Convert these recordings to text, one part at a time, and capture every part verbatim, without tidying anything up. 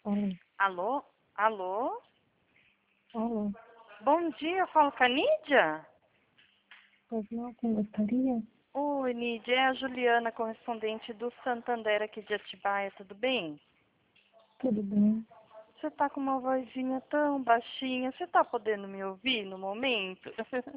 Alô, Alô? Alô? alô, Bom dia, eu falo com a Nídia? pois não, quem gostaria? Oi, Nídia, é a Juliana, correspondente do Santander aqui de Atibaia, tudo bem? Tudo bem? Você tá com uma vozinha tão baixinha, você tá podendo me ouvir no momento?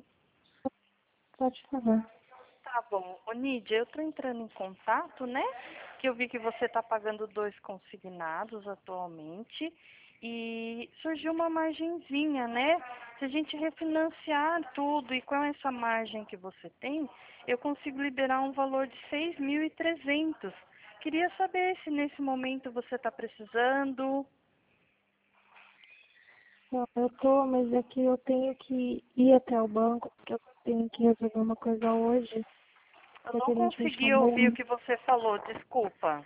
Pode falar. Tá bom. Ô, Nídia, eu tô entrando em contato, né? Que eu vi que você tá pagando dois consignados atualmente e surgiu uma margenzinha, né? Se a gente refinanciar tudo e com essa margem que você tem, eu consigo liberar um valor de seis mil e trezentos. Queria saber se nesse momento você está precisando. Não, eu tô, mas é que eu tenho que ir até o banco, porque eu tenho que resolver uma coisa hoje, Eu que a não gerente me consegui chamou. ouvir o que você falou, desculpa.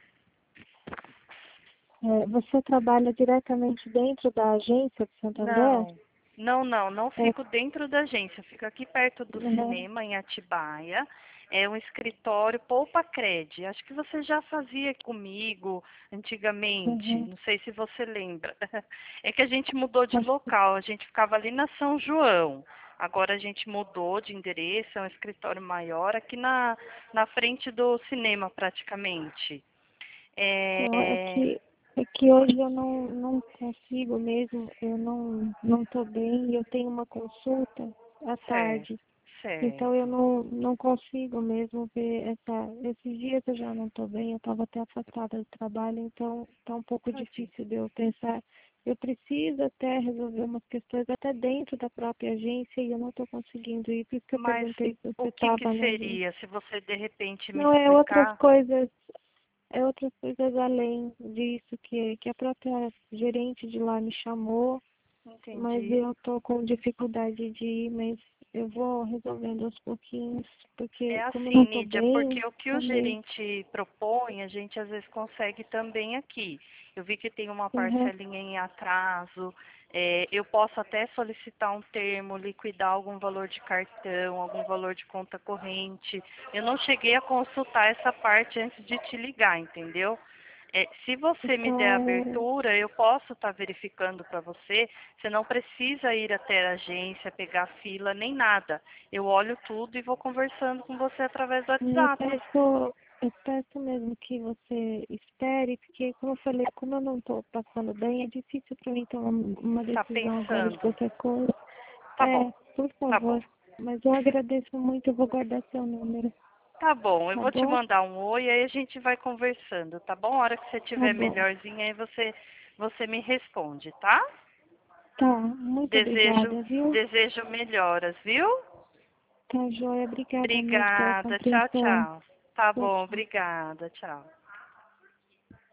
É, você trabalha diretamente dentro da agência de Santander? Não, não, não, não É, fico dentro da agência, eu fico aqui perto do né? cinema, em Atibaia. É um escritório Poupa Cred. Acho que você já fazia comigo antigamente, Uhum. não sei se você lembra. É que a gente mudou de Acho que local, a gente ficava ali na São João. Agora a gente mudou de endereço, é um escritório maior, aqui na, na frente do cinema praticamente. não, é É, que, é que hoje eu não, não consigo mesmo, eu não, não tô bem e eu tenho uma consulta à certo, tarde. Então eu certo. não, não consigo mesmo ver essa. Esses dias eu já não estou bem, eu estava até afastada do trabalho, então está um pouco Tadinho. difícil de eu pensar. Eu preciso até resolver umas questões até dentro da própria agência e eu não estou conseguindo ir, por isso que eu Mas perguntei se o você que que estava na agência. seria se você de repente me Não, é outras explicar? coisas, é outras coisas além disso, que, que a própria gerente de lá me chamou, mas Entendi. eu estou com dificuldade de ir, mas eu vou resolvendo aos pouquinhos, É porque como eu não assim, estou Nídia, bem, porque o que o também. gerente propõe, a gente às vezes consegue também aqui. Eu vi que tem uma Uhum. parcelinha em atraso. É, eu posso até solicitar um termo, liquidar algum valor de cartão, algum valor de conta corrente. Eu não cheguei a consultar essa parte antes de te ligar, entendeu? É, se você me der Então, abertura, eu posso estar verificando para você. Você não precisa ir até a agência, pegar fila, nem nada. Eu olho tudo e vou conversando com você através do eu WhatsApp. peço, eu peço mesmo que você espere, porque como eu falei, como eu não estou passando bem, é difícil para mim tomar uma Tá decisão agora de pensando? qualquer coisa. Tá bom, É, por tá bom. favor. Mas eu agradeço muito, eu vou guardar seu número, Tá bom, eu tá vou te bom? mandar um oi, aí a gente vai conversando, tá bom? A hora que você Tá estiver bom. melhorzinha, aí você, você me responde, tá? Tá, muito Desejo, obrigada, viu? desejo melhoras, viu? Tá joia, obrigada mesmo pela Obrigada, tchau, compreensão. tchau. Tá Tchau, bom, tchau. obrigada, tchau.